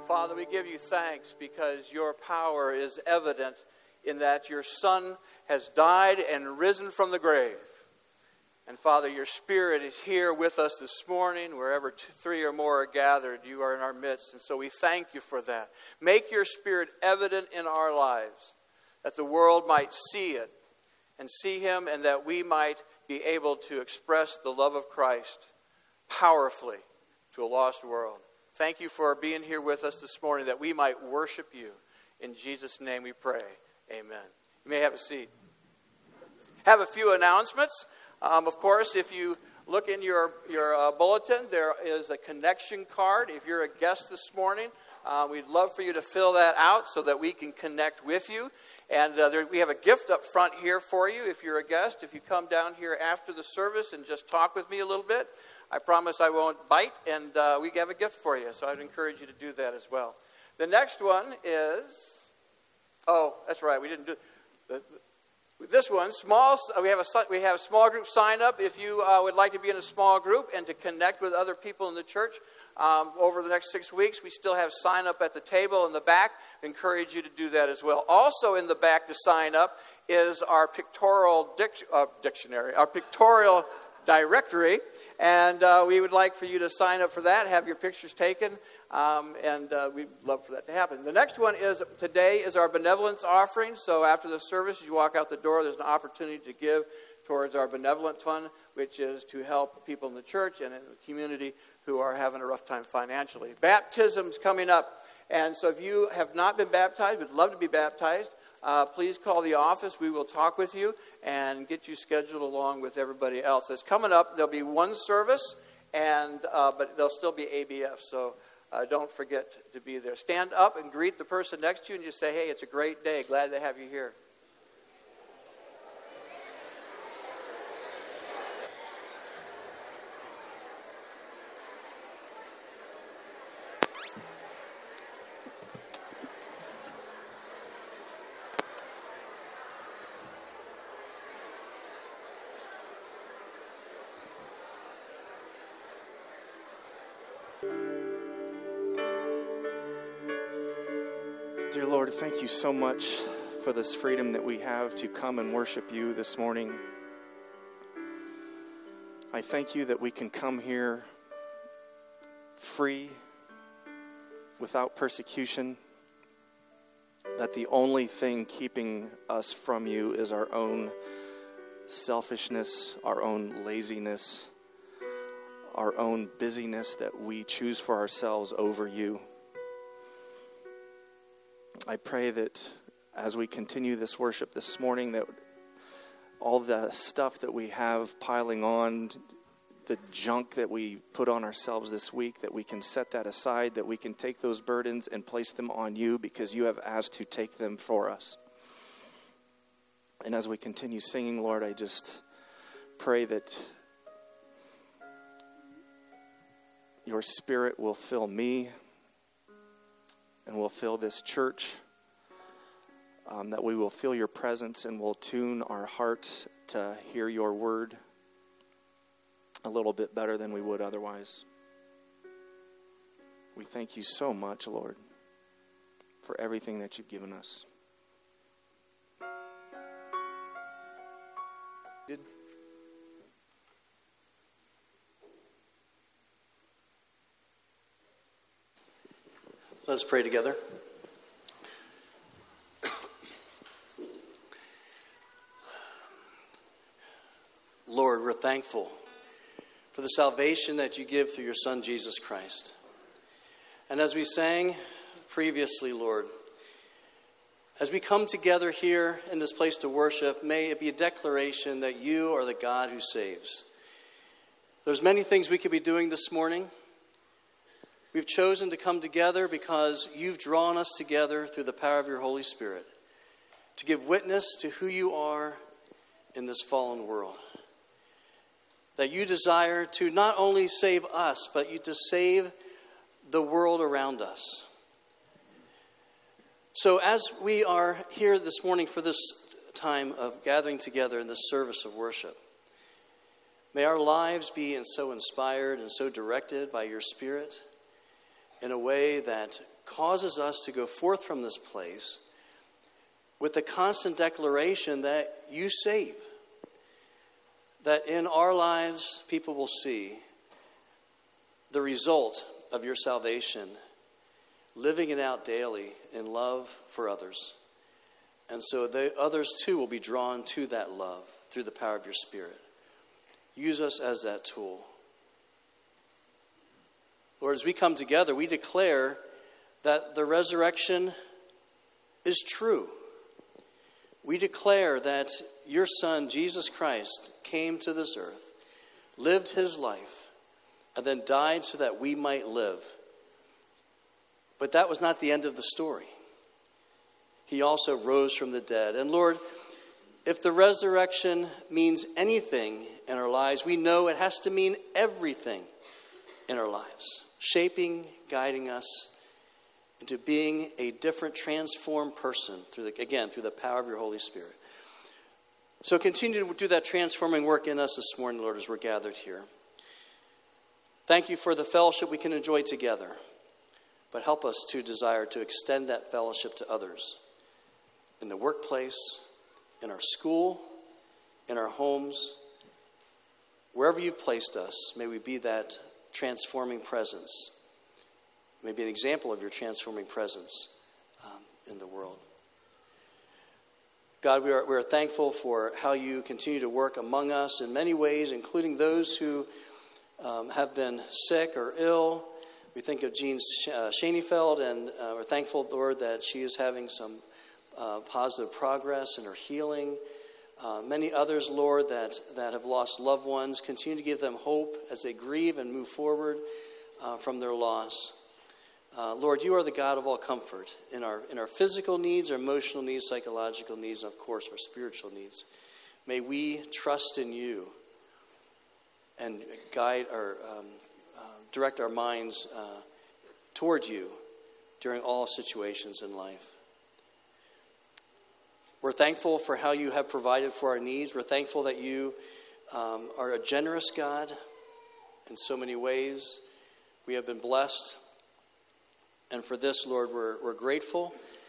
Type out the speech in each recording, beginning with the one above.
Father, we give you thanks because your power is evident in that your Son has died and risen from the grave. And Father, your Spirit is here with us this morning. Wherever three or more are gathered, you are in our midst. And so we thank you for that. Make your Spirit evident in our lives, that the world might see it and see him, and that we might be able to express the love of Christ powerfully to a lost world. Thank you for being here with us this morning, that we might worship you. In Jesus' name we pray. Amen. You may have a seat. Have a few announcements. Of course, if you look in your bulletin, there is a connection card. If you're a guest this morning, we'd love for you to fill that out so that we can connect with you. And we have a gift up front here for you if you're a guest. If you come down here after the service and just talk with me a little bit, I promise I won't bite, and we have a gift for you. So I'd encourage you to do that as well. The next one is, that's right, we didn't do this one. We have a small group sign up if you would like to be in a small group and to connect with other people in the church over the next 6 weeks. We still have sign up at the table in the back. I encourage you to do that as well. Also in the back to sign up is our pictorial dictionary, our pictorial directory. And we would like for you to sign up for that, have your pictures taken, and we'd love for that to happen. The next one is, today is our benevolence offering. So after the service, as you walk out the door, there's an opportunity to give towards our benevolent fund, which is to help people in the church and in the community who are having a rough time financially. Baptism's coming up, and so if you have not been baptized, we'd love to be baptized. Please call the office. We will talk with you and get you scheduled along with everybody else. It's coming up. There'll be one service, but there'll still be ABF, so don't forget to be there. Stand up and greet the person next to you and just say, hey, it's a great day. Glad to have you here. Dear Lord, thank you so much for this freedom that we have to come and worship you this morning. I thank you that we can come here free, without persecution, that the only thing keeping us from you is our own selfishness, our own laziness, our own busyness that we choose for ourselves over you. I pray that as we continue this worship this morning, that all the stuff that we have piling on, the junk that we put on ourselves this week, that we can set that aside, that we can take those burdens and place them on you because you have asked to take them for us. And as we continue singing, Lord, I just pray that your Spirit will fill me and will fill this church, that we will feel your presence and will tune our hearts to hear your word a little bit better than we would otherwise. We thank you so much, Lord, for everything that you've given us. Let's pray together. Lord, we're thankful for the salvation that you give through your Son, Jesus Christ. And as we sang previously, Lord, as we come together here in this place to worship, may it be a declaration that you are the God who saves. There's many things we could be doing this morning. We've chosen to come together because you've drawn us together through the power of your Holy Spirit to give witness to who you are in this fallen world. That you desire to not only save us, but you to save the world around us. So as we are here this morning for this time of gathering together in this service of worship, may our lives be so inspired and so directed by your Spirit. in a way that causes us to go forth from this place with the constant declaration that you save. That in our lives, people will see the result of your salvation, living it out daily in love for others. And so the others too will be drawn to that love through the power of your Spirit. Use us as that tool. Lord, as we come together, we declare that the resurrection is true. We declare that your Son, Jesus Christ, came to this earth, lived his life, and then died so that we might live. But that was not the end of the story. He also rose from the dead. And Lord, if the resurrection means anything in our lives, we know it has to mean everything in our lives, shaping, guiding us into being a different, transformed person through the power of your Holy Spirit. So continue to do that transforming work in us this morning, Lord, as we're gathered here. Thank you for the fellowship we can enjoy together, but help us to desire to extend that fellowship to others in the workplace, in our school, in our homes, wherever you've placed us. May we be that transforming presence. May be an example of your transforming presence in the world. God, we are thankful for how you continue to work among us in many ways, including those who have been sick or ill. We think of Jean Schoenfeld, and we're thankful, Lord, that she is having some positive progress in her healing. Many others, Lord, that have lost loved ones, continue to give them hope as they grieve and move forward from their loss. Lord, you are the God of all comfort in our physical needs, our emotional needs, psychological needs, and of course our spiritual needs. May we trust in you and guide our, direct our minds toward you during all situations in life. We're thankful for how you have provided for our needs. We're thankful that you are a generous God in so many ways. We have been blessed. And for this, Lord, we're grateful.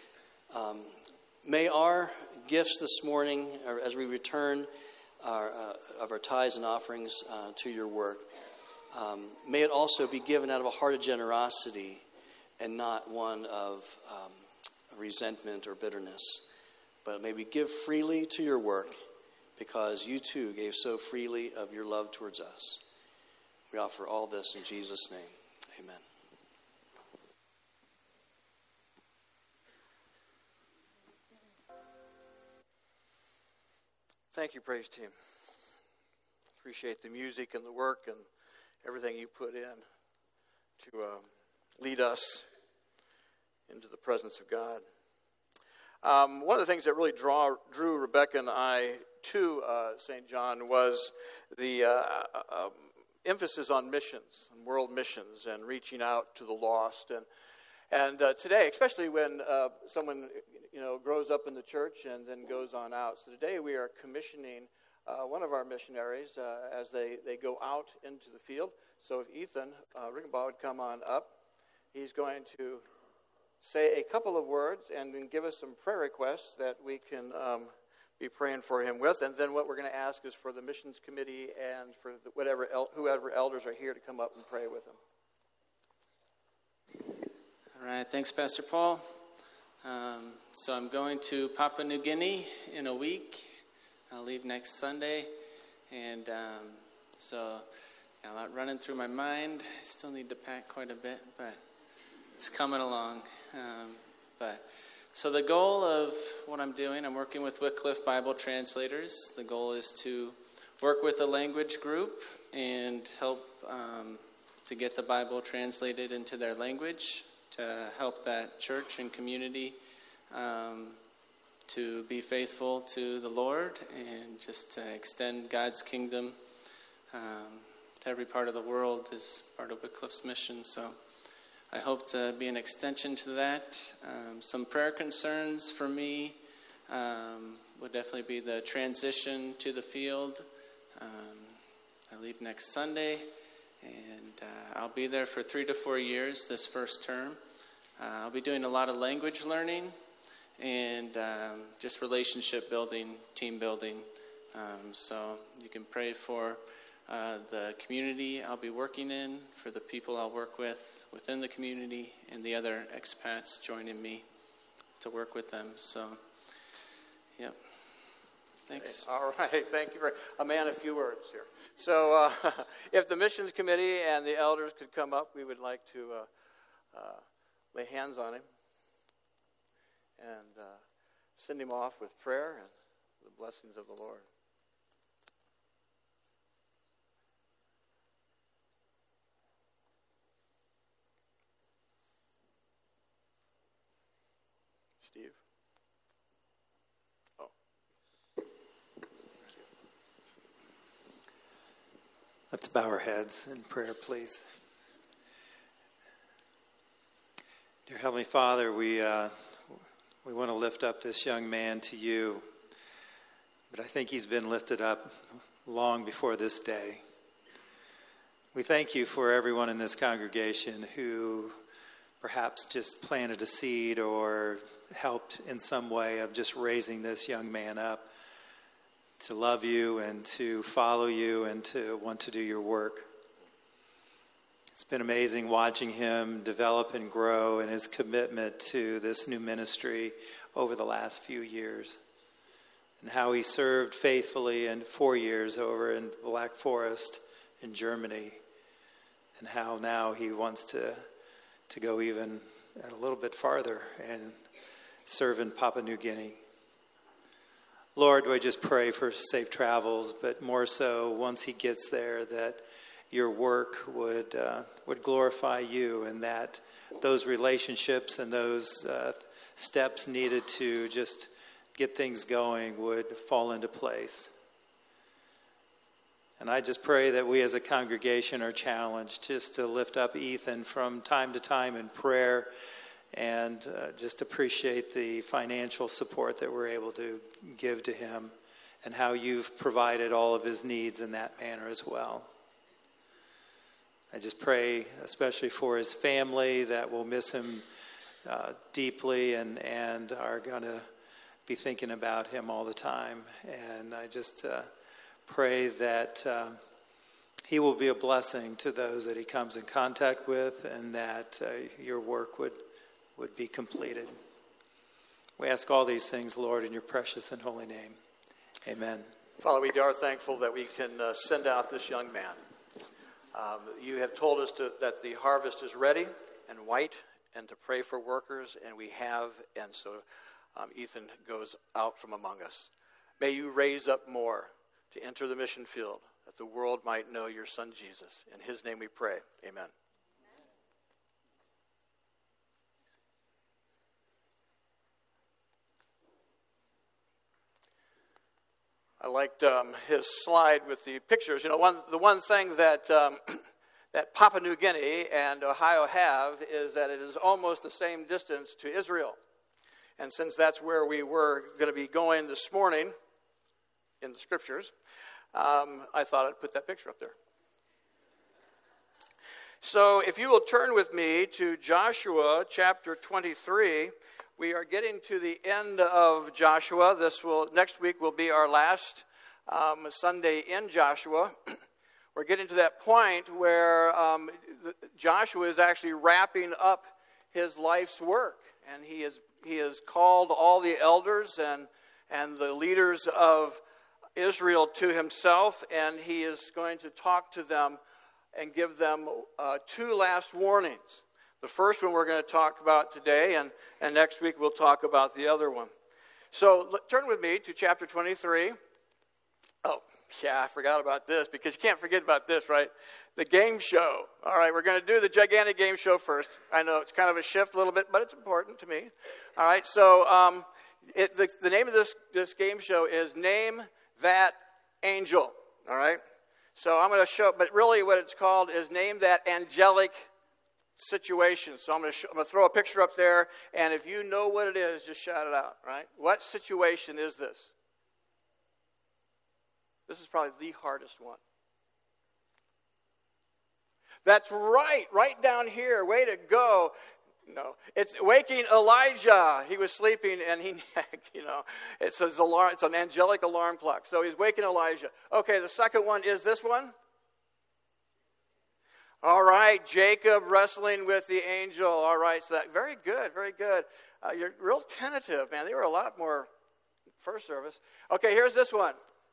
May our gifts this morning, as we return of our tithes and offerings to your work, may it also be given out of a heart of generosity and not one of resentment or bitterness. But may we give freely to your work because you too gave so freely of your love towards us. We offer all this in Jesus' name. Amen. Thank you, praise team. Appreciate the music and the work and everything you put in to lead us into the presence of God. One of the things that really drew Rebecca and I to St. John was the emphasis on missions, and world missions, and reaching out to the lost. And today, especially when someone grows up in the church and then goes on out. So today we are commissioning one of our missionaries as they go out into the field. So if Ethan Riggenbaugh would come on up, he's going to say a couple of words and then give us some prayer requests that we can be praying for him with. And then what we're going to ask is for the missions committee and for whoever elders are here to come up and pray with him. All right, thanks, Pastor Paul. So I'm going to Papua New Guinea in a week. I'll leave next Sunday. And so a lot running through my mind. I still need to pack quite a bit, but it's coming along. So the goal of what I'm doing, I'm working with Wycliffe Bible Translators. The goal is to work with a language group and help to get the Bible translated into their language, to help that church and community to be faithful to the Lord and just to extend God's kingdom to every part of the world is part of Wycliffe's mission. So I hope to be an extension to that. Some prayer concerns for me would definitely be the transition to the field. I leave next Sunday, And I'll be there for 3 to 4 years this first term. I'll be doing a lot of language learning and just relationship building, team building. So you can pray for the community I'll be working in, for the people I'll work with within the community, and the other expats joining me to work with them. So, yep. Thanks. All right. Thank you. A man, a few words here. So if the missions committee and the elders could come up, we would like to lay hands on him and send him off with prayer and the blessings of the Lord. Steve. Oh. Thank you. Let's bow our heads in prayer, please. Dear Heavenly Father, we want to lift up this young man to you, but I think he's been lifted up long before this day. We thank you for everyone in this congregation who perhaps just planted a seed or helped in some way of just raising this young man up to love you and to follow you and to want to do your work. It's been amazing watching him develop and grow in his commitment to this new ministry over the last few years, and how he served faithfully in 4 years over in Black Forest in Germany, and how now he wants to go even a little bit farther and serve in Papua New Guinea. Lord, we just pray for safe travels, but more so once he gets there, that your work would glorify you, and that those relationships and those steps needed to just get things going would fall into place. And I just pray that we as a congregation are challenged just to lift up Ethan from time to time in prayer, and just appreciate the financial support that we're able to give to him, and how you've provided all of his needs in that manner as well. I just pray especially for his family that will miss him deeply and are going to be thinking about him all the time. And I just pray that he will be a blessing to those that he comes in contact with, and that your work would be completed. We ask all these things, Lord, in your precious and holy name. Amen. Father, we are thankful that we can send out this young man. You have told us that the harvest is ready and white, and to pray for workers, and we have, and so Ethan goes out from among us. May you raise up more to enter the mission field, that the world might know your Son Jesus. In his name we pray. Amen. I liked his slide with the pictures. You know, the one thing that that Papua New Guinea and Ohio have is that it is almost the same distance to Israel. And since that's where we were going to be going this morning in the scriptures, I thought I'd put that picture up there. So if you will turn with me to Joshua chapter 23, we are getting to the end of Joshua. Next week will be our last Sunday in Joshua. We're getting to that point where Joshua is actually wrapping up his life's work, and he has called all the elders and the leaders of Israel to himself, and he is going to talk to them and give them 2 last warnings. The first one we're going to talk about today, and next week we'll talk about the other one. So turn with me to chapter 23. Oh, yeah, I forgot about this, because you can't forget about this, right? The game show. All right, we're going to do the gigantic game show first. I know it's kind of a shift a little bit, but it's important to me. All right, so the name of this game show is Name That Angel. All right, so I'm going to show, but really what it's called is Name That Angelic Situation. So I'm going to throw a picture up there, and if you know what it is, just shout it out, right? What situation is this? This is probably the hardest one. That's right down here. Way to go. No, it's waking Elijah. He was sleeping and it's an angelic alarm clock. So he's waking Elijah. Okay, the second one is this one. All right, Jacob wrestling with the angel. All right, so that very good, very good. You're real tentative, man. They were a lot more first service. Okay, here's this one.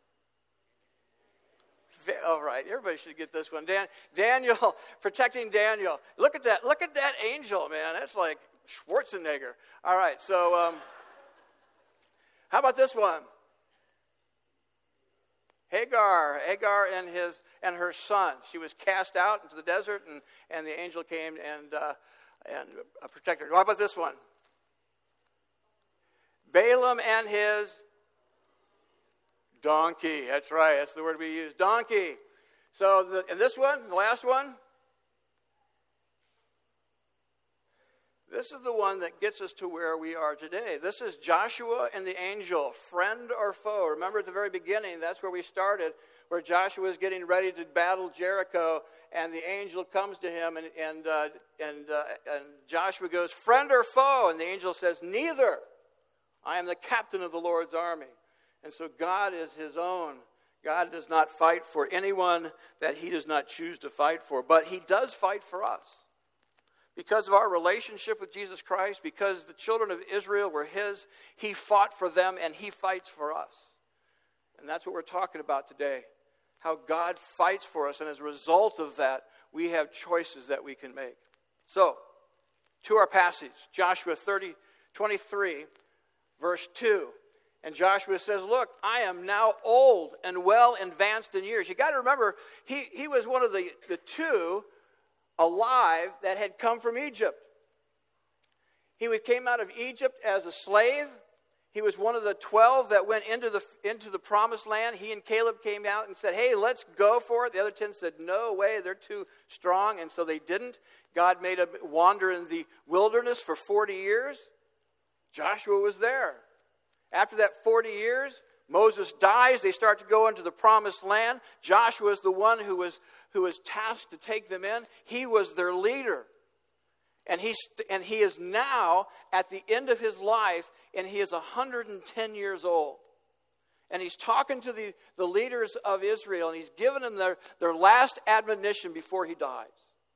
All right, everybody should get this one. Daniel, protecting Daniel. Look at that. Look at that angel, man. That's like Schwarzenegger. All right, so how about this one? Hagar and her son. She was cast out into the desert, and the angel came and protected her. How about this one? Balaam and his donkey. That's right. That's the word we use. Donkey. So, and this one, the last one. This is the one that gets us to where we are today. This is Joshua and the angel, friend or foe. Remember at the very beginning, that's where we started, where Joshua is getting ready to battle Jericho, and the angel comes to him, and Joshua goes, friend or foe? And the angel says, neither. I am the captain of the Lord's army. And so God is his own. God does not fight for anyone that he does not choose to fight for, but he does fight for us. Because of our relationship with Jesus Christ, because the children of Israel were his, he fought for them and he fights for us. And that's what we're talking about today. How God fights for us, and as a result of that, we have choices that we can make. So, to our passage, Joshua 23, verse 2. And Joshua says, look, I am now old and well advanced in years. You got to remember, he was one of the two alive that had come from Egypt. He came out of Egypt as a slave. He was one of the 12 that went into the promised land. He and Caleb came out and said, hey, let's go for it. The other 10 said, no way, they're too strong, and so they didn't. God made them wander in the wilderness for 40 years. Joshua was there. After that 40 years, Moses dies. They start to go into the promised land. Joshua is the one who was tasked to take them in. He was their leader. And he is now at the end of his life, and he is 110 years old. And he's talking to the leaders of Israel, and he's given them their last admonition before he dies.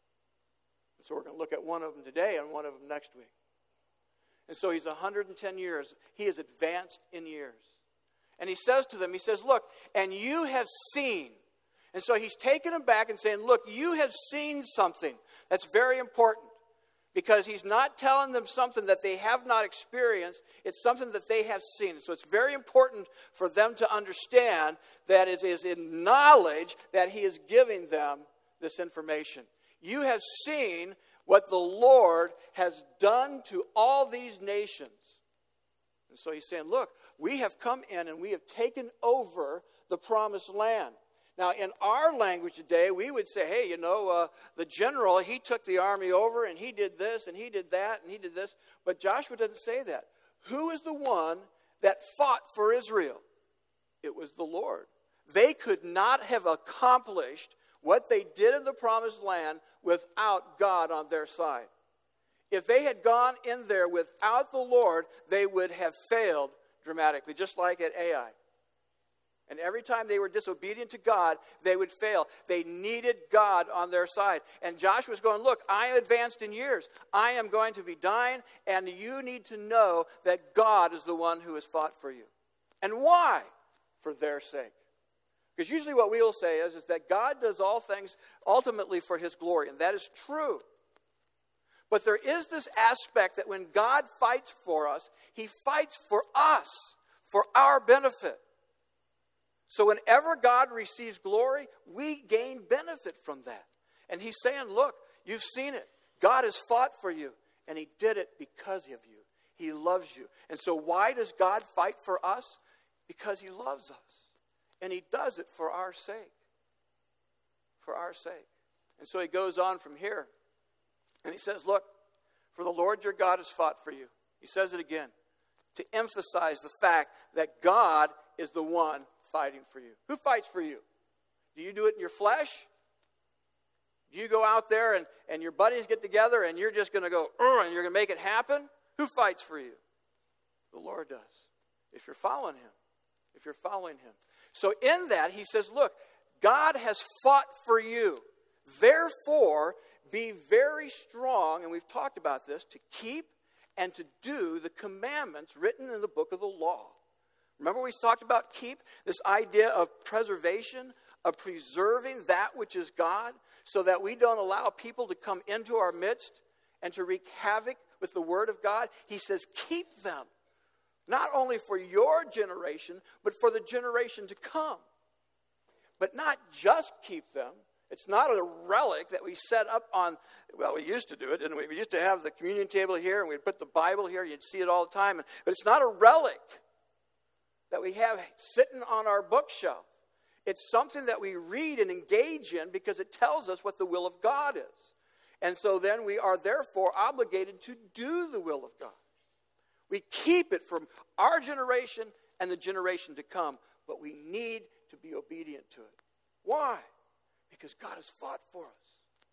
So we're going to look at one of them today and one of them next week. And so he's 110 years. He is advanced in years. And he says to them, he says, look, and you have seen. And so he's taking them back and saying, look, you have seen something that's very important. Because he's not telling them something that they have not experienced. It's something that they have seen. So it's very important for them to understand that it is in knowledge that he is giving them this information. You have seen what the Lord has done to all these nations. And so he's saying, look, we have come in and we have taken over the promised land. Now, in our language today, we would say, hey, the general, he took the army over and he did this and he did that and he did this. But Joshua doesn't say that. Who is the one that fought for Israel? It was the Lord. They could not have accomplished what they did in the promised land without God on their side. If they had gone in there without the Lord, they would have failed dramatically, just like at Ai. And every time they were disobedient to God, they would fail. They needed God on their side. And Joshua's going, look, I am advanced in years. I am going to be dying, and you need to know that God is the one who has fought for you. And why? For their sake. Because usually what we will say is that God does all things ultimately for his glory, and that is true. But there is this aspect that when God fights for us, he fights for us, for our benefit. So whenever God receives glory, we gain benefit from that. And he's saying, look, you've seen it. God has fought for you, and he did it because of you. He loves you. And so why does God fight for us? Because he loves us. And he does it for our sake. For our sake. And so he goes on from here. And he says, look, for the Lord your God has fought for you. He says it again. To emphasize the fact that God is the one fighting for you. Who fights for you? Do you do it in your flesh? Do you go out there and your buddies get together and you're just going to go, and you're going to make it happen? Who fights for you? The Lord does. If you're following him. If you're following him. So in that, he says, look, God has fought for you. Therefore, be very strong, and we've talked about this, to keep and to do the commandments written in the book of the law. Remember we talked about keep? This idea of preservation, of preserving that which is God, so that we don't allow people to come into our midst and to wreak havoc with the word of God. He says, keep them. Not only for your generation, but for the generation to come. But not just keep them. It's not a relic that we set up on, well, we used to do it, didn't we? We used to have the communion table here, and we'd put the Bible here. You'd see it all the time. But it's not a relic that we have sitting on our bookshelf. It's something that we read and engage in because it tells us what the will of God is. And so then we are therefore obligated to do the will of God. We keep it from our generation and the generation to come, but we need to be obedient to it. Why? Because God has fought for us.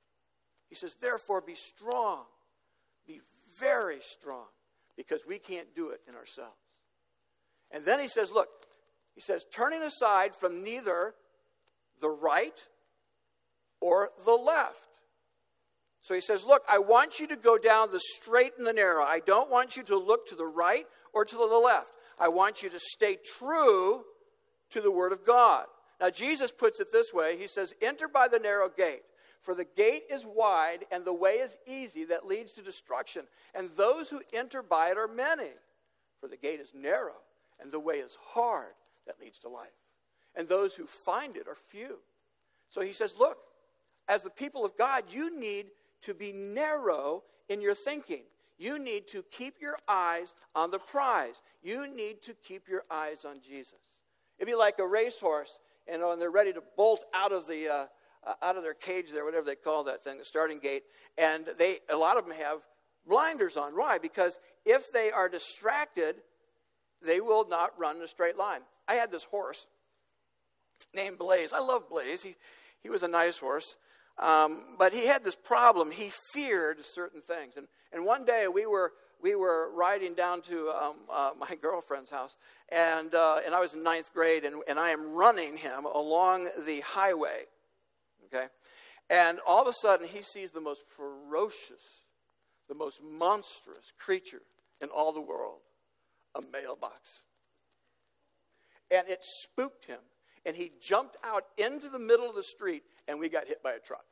He says, therefore be strong. Be very strong, because we can't do it in ourselves. And then he says, look, he says, turning aside from neither the right or the left. So he says, look, I want you to go down the straight and the narrow. I don't want you to look to the right or to the left. I want you to stay true to the word of God. Now, Jesus puts it this way. He says, enter by the narrow gate, for the gate is wide and the way is easy that leads to destruction. And those who enter by it are many. For the gate is narrow and the way is hard that leads to life. And those who find it are few. So he says, look, as the people of God, you need to be narrow in your thinking. You need to keep your eyes on the prize. You need to keep your eyes on Jesus. It'd be like a racehorse, and they're ready to bolt out of their cage there, whatever they call that thing, the starting gate. And a lot of them have blinders on. Why? Because if they are distracted, they will not run in a straight line. I had this horse named Blaze. I love Blaze. He was a nice horse. But he had this problem. He feared certain things. And one day we were riding down to my girlfriend's house, and I was in 9th grade, and I am running him along the highway, okay? And all of a sudden, he sees the most ferocious, the most monstrous creature in all the world, a mailbox. And it spooked him, and he jumped out into the middle of the street, and we got hit by a truck.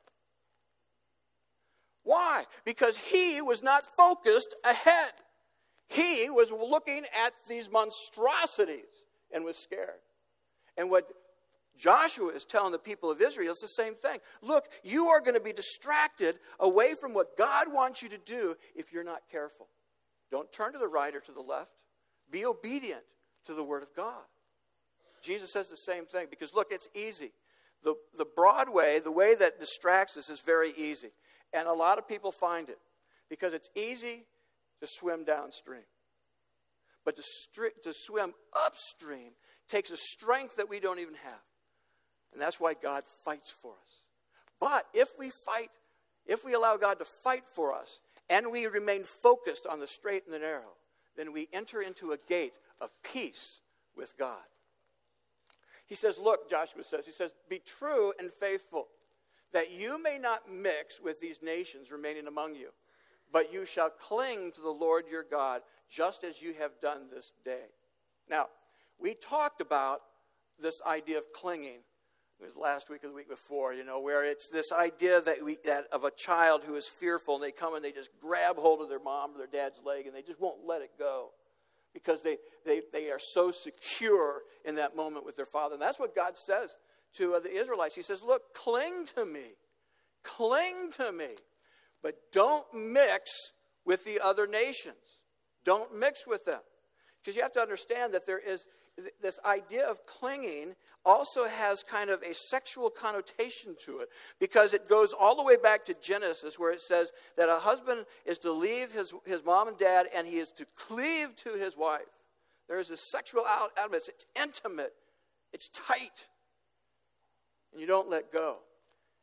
Why? Because he was not focused ahead. He was looking at these monstrosities and was scared. And what Joshua is telling the people of Israel is the same thing. Look, you are going to be distracted away from what God wants you to do if you're not careful. Don't turn to the right or to the left. Be obedient to the word of God. Jesus says the same thing, because look, it's easy. The broad way, the way that distracts us, is very easy. And a lot of people find it because it's easy to swim downstream. But to swim upstream takes a strength that we don't even have. And that's why God fights for us. But if we allow God to fight for us, and we remain focused on the straight and the narrow, then we enter into a gate of peace with God. He says, look, Joshua says, he says, be true and faithful, that you may not mix with these nations remaining among you, but you shall cling to the Lord your God, just as you have done this day. Now, we talked about this idea of clinging. It was last week or the week before, where it's this idea that of a child who is fearful, and they come and they just grab hold of their mom or their dad's leg, and they just won't let it go, because they are so secure in that moment with their father. And that's what God says to the Israelites. He says, look, cling to me. Cling to me. But don't mix with the other nations. Don't mix with them. Because you have to understand that there is this idea of clinging also has kind of a sexual connotation to it, because it goes all the way back to Genesis, where it says that a husband is to leave his mom and dad, and he is to cleave to his wife. There is a sexual element. It's intimate. It's tight. And you don't let go.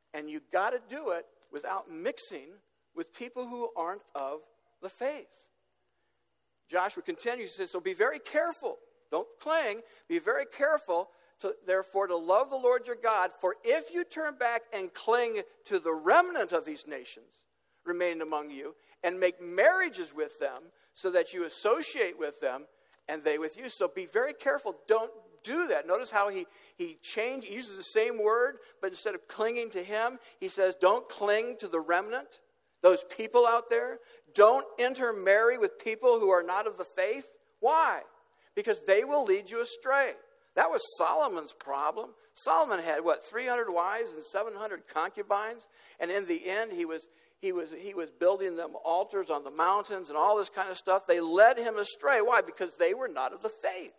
And you got to do it without mixing with people who aren't of the faith. Joshua continues, he says, so be very careful. Don't cling. Be very careful, therefore, to love the Lord your God. For if you turn back and cling to the remnant of these nations remaining among you, and make marriages with them, so that you associate with them, and they with you. So be very careful. Don't do that. Notice how he uses the same word, but instead of clinging to him, he says, don't cling to the remnant, those people out there. Don't intermarry with people who are not of the faith. Why? Because they will lead you astray. That was Solomon's problem. Solomon had, 300 wives and 700 concubines, and in the end, he was building them altars on the mountains and all this kind of stuff. They led him astray. Why? Because they were not of the faith.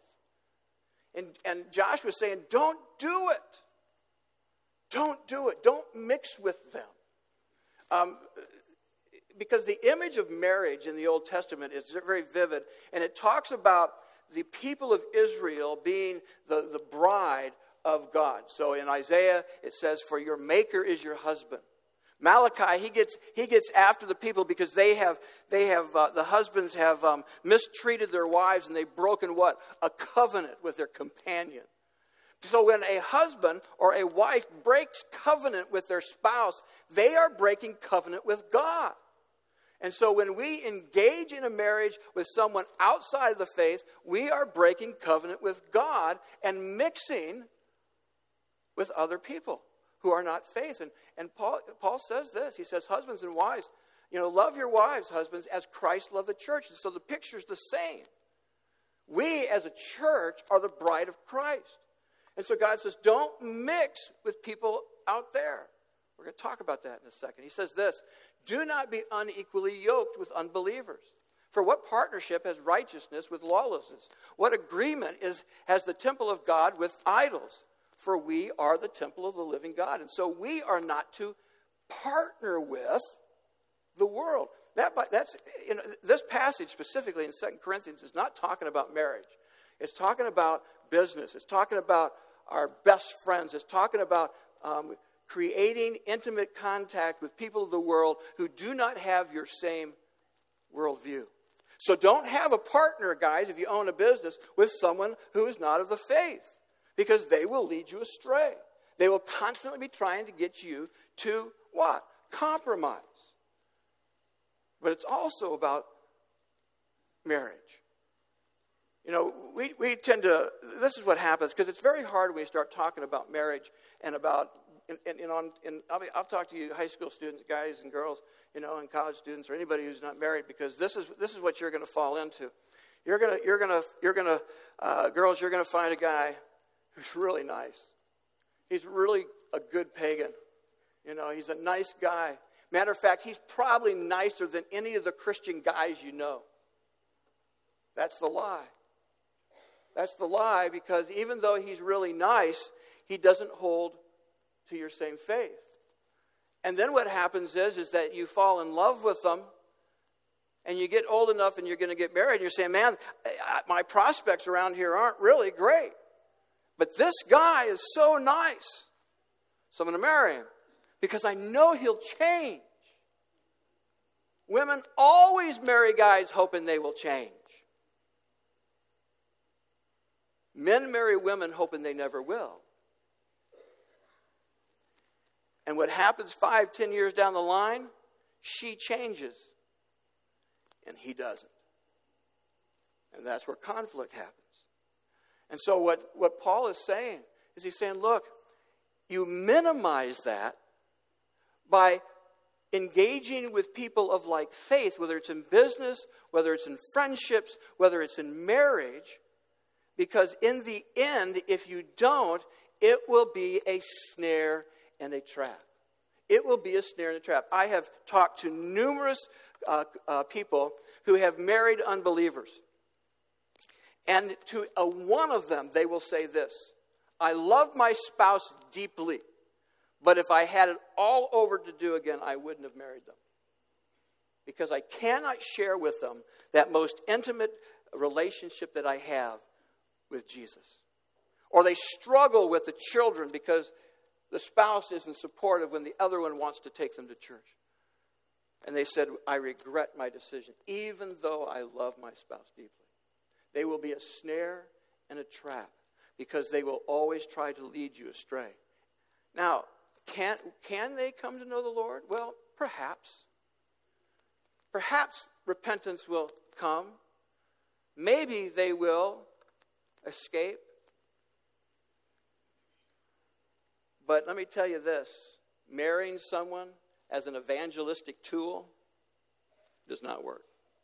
And Joshua was saying, don't do it. Don't do it. Don't mix with them. Because the image of marriage in the Old Testament is very vivid. And it talks about the people of Israel being the bride of God. So in Isaiah, it says, for your maker is your husband. Malachi, he gets after the people because the husbands have mistreated their wives, and they've broken what? A covenant with their companion. So when a husband or a wife breaks covenant with their spouse, they are breaking covenant with God. And so when we engage in a marriage with someone outside of the faith, we are breaking covenant with God and mixing with other people who are not faith. And Paul says this. He says, husbands and wives, love your wives, husbands, as Christ loved the church. And so the picture's the same. We as a church are the bride of Christ. And so God says, don't mix with people out there. We're going to talk about that in a second. He says this, do not be unequally yoked with unbelievers. For what partnership has righteousness with lawlessness? What agreement has the temple of God with idols? For we are the temple of the living God. And so we are not to partner with the world. That's this passage specifically in 2 Corinthians is not talking about marriage. It's talking about business. It's talking about our best friends. It's talking about creating intimate contact with people of the world who do not have your same worldview. So don't have a partner, guys, if you own a business, with someone who is not of the faith. Because they will lead you astray. They will constantly be trying to get you to what? Compromise. But it's also about marriage. We tend to, this is what happens, because it's very hard when we start talking about marriage and about, I'll talk to you high school students, guys and girls, and college students, or anybody who's not married, because this is what you're going to fall into. Girls, you're going to find a guy who's really nice. He's really a good pagan. He's a nice guy. Matter of fact, he's probably nicer than any of the Christian guys you know. That's the lie. That's the lie, because even though he's really nice, he doesn't hold to your same faith. And then what happens is that you fall in love with them, and you get old enough and you're going to get married, and you're saying, man, my prospects around here aren't really great. But this guy is so nice, so I'm going to marry him because I know he'll change. Women always marry guys hoping they will change. Men marry women hoping they never will. And what happens 5-10 years down the line, she changes and he doesn't. And that's where conflict happens. And so what Paul is saying is he's saying, look, you minimize that by engaging with people of like faith, whether it's in business, whether it's in friendships, whether it's in marriage, because in the end, if you don't, it will be a snare and a trap. It will be a snare and a trap. I have talked to numerous people who have married unbelievers. And to one of them, they will say this: I love my spouse deeply, but if I had it all over to do again, I wouldn't have married them. Because I cannot share with them that most intimate relationship that I have with Jesus. Or they struggle with the children because the spouse isn't supportive when the other one wants to take them to church. And they said, I regret my decision, even though I love my spouse deeply. They will be a snare and a trap because they will always try to lead you astray. Now, can they come to know the Lord? Well, perhaps. Perhaps repentance will come. Maybe they will escape. But let me tell you this, marrying someone as an evangelistic tool does not work.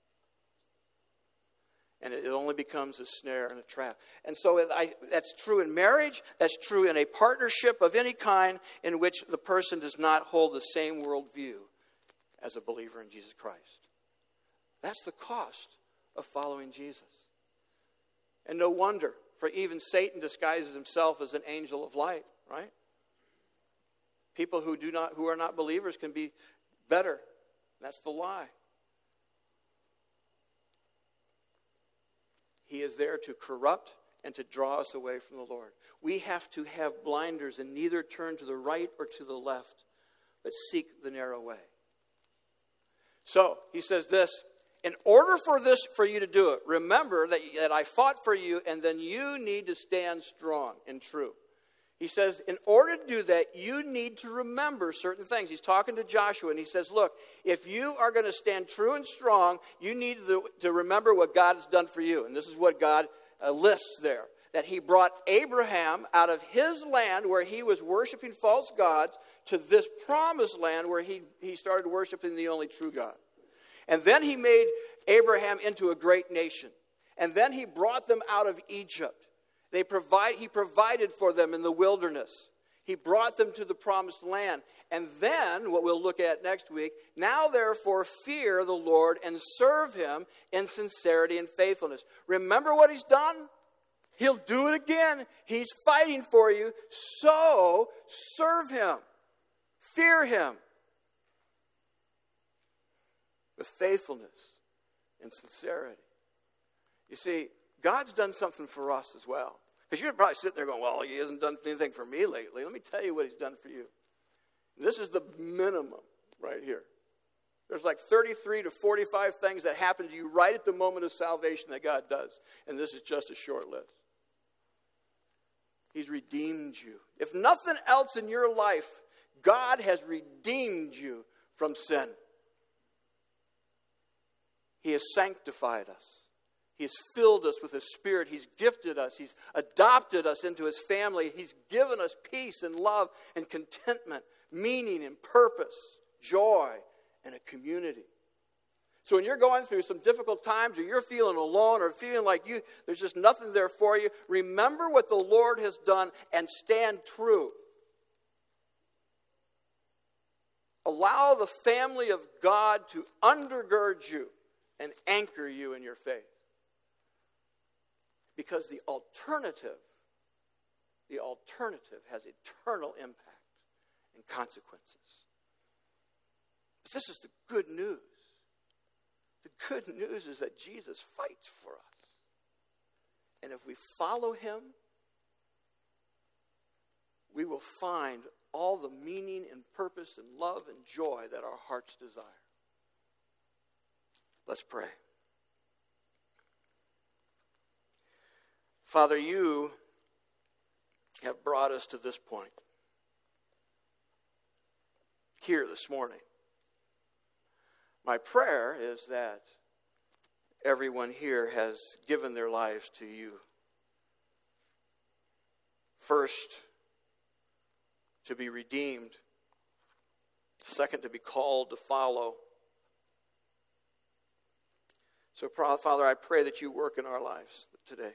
And it only becomes a snare and a trap. And so that's true in marriage. That's true in a partnership of any kind in which the person does not hold the same worldview as a believer in Jesus Christ. That's the cost of following Jesus. And no wonder, for even Satan disguises himself as an angel of light, right? People who are not believers can be better. That's the lie. He is there to corrupt and to draw us away from the Lord. We have to have blinders and neither turn to the right or to the left, but seek the narrow way. So, he says this, in order for you to do it, remember that I fought for you, and then you need to stand strong and true. He says, in order to do that, you need to remember certain things. He's talking to Joshua, and he says, look, if you are going to stand true and strong, you need to remember what God has done for you. And this is what God lists there. That he brought Abraham out of his land where he was worshiping false gods to this promised land where he started worshiping the only true God. And then he made Abraham into a great nation. And then he brought them out of Egypt. He provided for them in the wilderness. He brought them to the promised land. And then, what we'll look at next week, now therefore fear the Lord and serve him in sincerity and faithfulness. Remember what he's done? He'll do it again. He's fighting for you. So, serve him. Fear him. With faithfulness and sincerity. You see, God's done something for us as well. Because you're probably sitting there going, well, he hasn't done anything for me lately. Let me tell you what he's done for you. This is the minimum right here. There's like 33 to 45 things that happen to you right at the moment of salvation that God does. And this is just a short list. He's redeemed you. If nothing else in your life, God has redeemed you from sin. He has sanctified us. He has filled us with His Spirit. He's gifted us. He's adopted us into His family. He's given us peace and love and contentment, meaning and purpose, joy, and a community. So when you're going through some difficult times or you're feeling alone or feeling like there's just nothing there for you, remember what the Lord has done and stand true. Allow the family of God to undergird you and anchor you in your faith. Because the alternative has eternal impact and consequences. But this is the good news. The good news is that Jesus fights for us. And if we follow him, we will find all the meaning and purpose and love and joy that our hearts desire. Let's pray. Father, you have brought us to this point here this morning. My prayer is that everyone here has given their lives to you. First, to be redeemed. Second, to be called to follow. So, Father, I pray that you work in our lives today.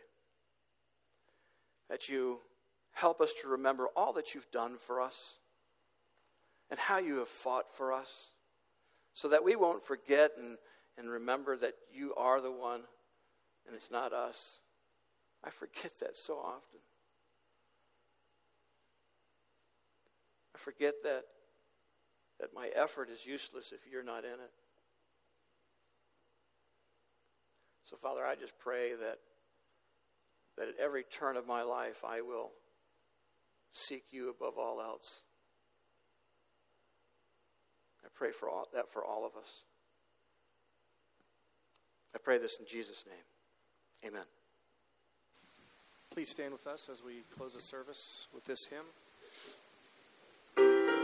That you help us to remember all that you've done for us and how you have fought for us so that we won't forget and remember that you are the one and it's not us. I forget that so often. I forget that my effort is useless if you're not in it. So, Father, I just pray that at every turn of my life I will seek you above all else. I pray for that for all of us. I pray this in Jesus' name. Amen. Please stand with us as we close the service with this hymn.